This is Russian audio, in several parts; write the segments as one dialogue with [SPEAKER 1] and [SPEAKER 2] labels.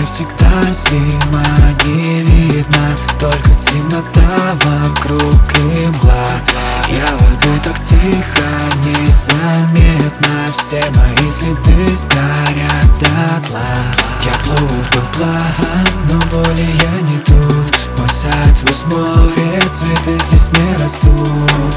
[SPEAKER 1] душе всегда зима, не видно, только темнота вокруг и мгла. Я иду так тихо, незаметно, все мои следы сгорят дотла. Я плыву вдоль план, но более я не тут. Мой сад в море, цветы здесь не растут.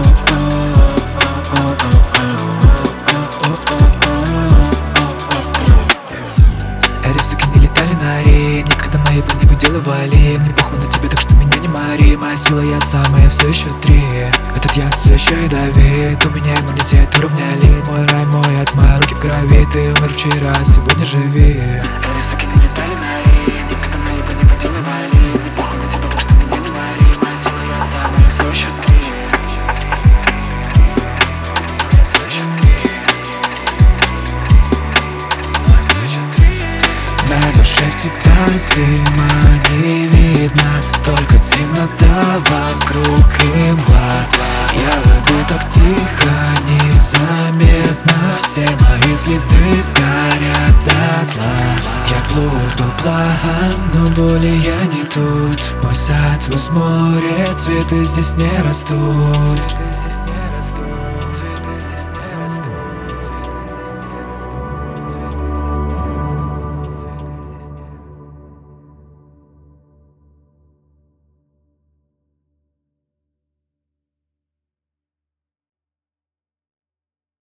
[SPEAKER 1] Эти суки не летали на арене, никогда на его не выделывали. Мне похуй на тебя, так что меня не мари. Моя сила я сама, я все еще 3. Этот яд все еще ядовит, у меня иммунитет уровня элит. Мой рай, мой ад, мои руки в крови. Ты умер вчера, сегодня живи. Эти суки не летали на арене, никогда на его не выделывали. Мне похуй на тебя, так что меня не мари. Моя сила я сама, я все еще 3. На душе всегда зима, не видно, только темнота вокруг и мгла. Я иду так тихо, незаметно, все мои следы сгорят дотла. Я плыву вдоль план, но более я не тут. Мой сад в море, цветы здесь не растут.